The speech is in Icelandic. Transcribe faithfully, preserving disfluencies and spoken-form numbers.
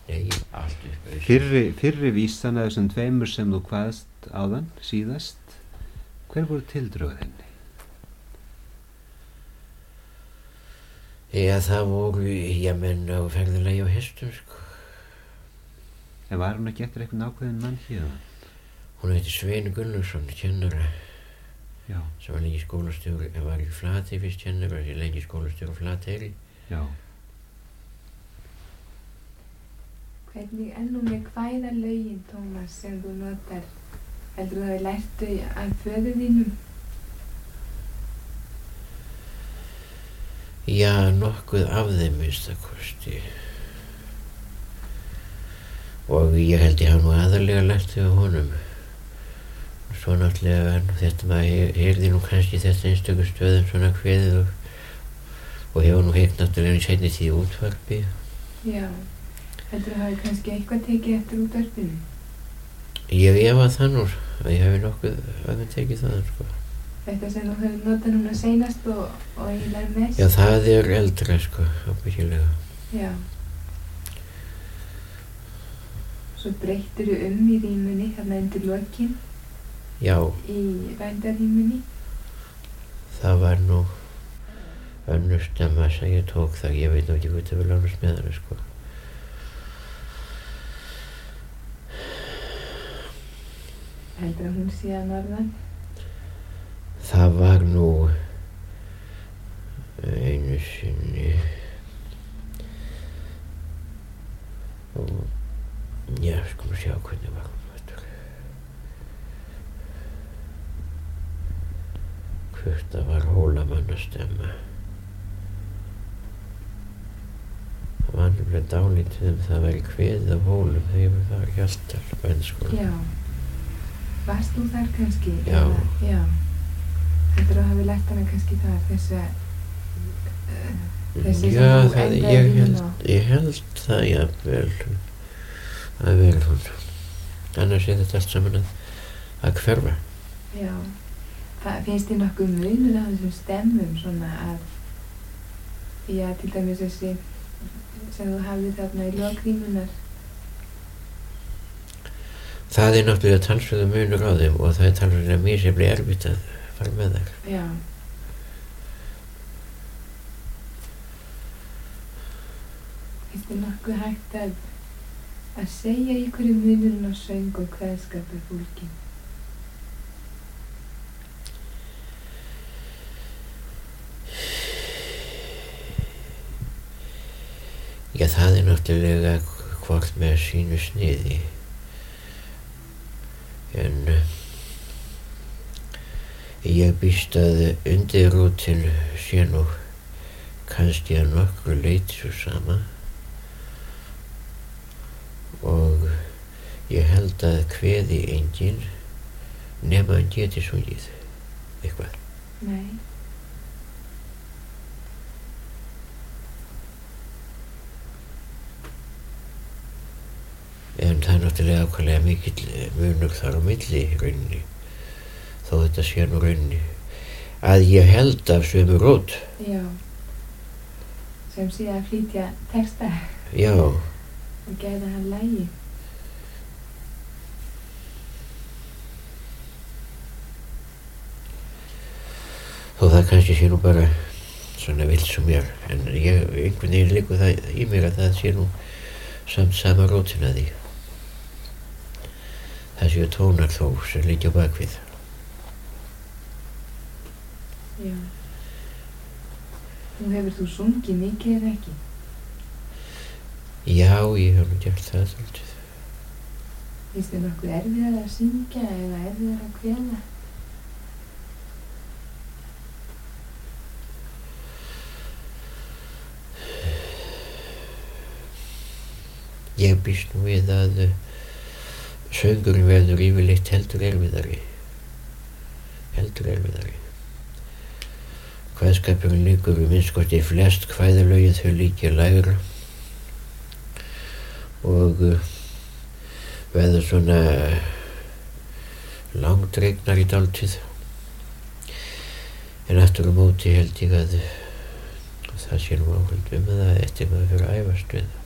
Nei, allt upp auðvitað. Fyrri, fyrri vísan að þessum tveimur sem þú kvaðst áðan síðast, hver voru tildrög henni? Já, það voru, já, menn á ferðalagi á hestum, sko. En var hún ekki eftir eitthvað ákveðin mann hérna? Hún heiti Svein Gunnarsson, kennara. Já. Sem var lengi skólastjóri, hann var í Flatey fyrst kennara, sem lengi skólastjóri á Flateyri. Já. Hvernig ennú með hvaða lögin, Tómas, sem þú notar, heldur þú hafi lært þau af föður þínum? Já, nokkuð af þeim minnsta kosti. Og ég held ég hafa nú aðallega lært þau á honum. Og svo náttúrulega, þetta maður heyrði nú kannski þetta einstöku stöðum svona kveðið og, og hefur nú heyrt náttúrulega í seinni tíð útvarpi. Já. Heldur þú hafi kannski eitthvað tekið eftir útvarpinu? Ég efa það nú, að ég hafi nokkuð aðeins tekið það, sko. Þetta sem þú hefur notað núna seinast og, og eiginlega mest? Já, það er eldra, sko, ábyggilega. Já. Svo breyttir þú um í rímunni, þarna undir lokin? Já. Í vændarrímunni? Það var nú önnur stemma sem ég tók það, ég veit nú ekki hvað það vil ánast með hana, sko. Heldur að hún sé að norðan? Það var nú einu sinni og já, skulum sjá hvernig var hún þetta. Hvort það var hólamannastemma. Það var nefnilega dálítið um það væri kveðið af hólum þegar við var í Hjaltal, bænskóla. Já. Varst þú þar kannski? Já. Eða, já. Heldur þú hafi lært hana kannski þar, þessa, uh, þessi Já, sem þú það, endaði ég inn held, á? ég held það jafnvel að vel hún. Annars er þetta allt saman að, að hverfa. Já. Það finnst þér nokkuð munur á þessum stemmum svona að, já, til dæmis þessi sem þú hafði þarna í lokrímunar? Það er náttúrulega talsverður munur á þeim og það er talsverður að mér sem blir erfitt að fara með þær. Já. Finnst þér nokkuð hægt að, að segja í hverju munurinn á söng og kveðskap er fólkin? Já, það er náttúrulega hvort með sínu sniði. En ég býst að undirrótin sé nú kannski að nokkru leyti svo sama og ég held að kveði enginn nema hann geti sungið eitthvað. Nei. En það er náttúrulega ákvæmlega mikill munur þar á milli í rauninni, þó þetta sé nú rauninni, að ég held af sömu rót. Já. Sem sé að flytja texta. Já. Og gæða hann lagi. Þó það kannski sé nú bara svona vilt sem mér, en ég, einhvern veginn liggur það í mér að það sé nú samt sama rótin að því. Það séu tónar þó sem liggja á bakvið. Já. Nú hefur þú sungið mikið eða ekki? Já, ég hef nú gert það svolítið. Finnst þér nokkuð erfiðar að syngja eða erfiðar að kveða? Ég býst nú við að söngurinn verður yfirleitt heldur erfiðari. Heldur erfiðari. Kveðskapurinn liggur við minnst kosti flest kvæðalögin þau liggja lægra og verður svona langdregnar í dálítið. En aftur á móti held ég að það sé nú áhald um það eftir maður fyrir að æfast við það.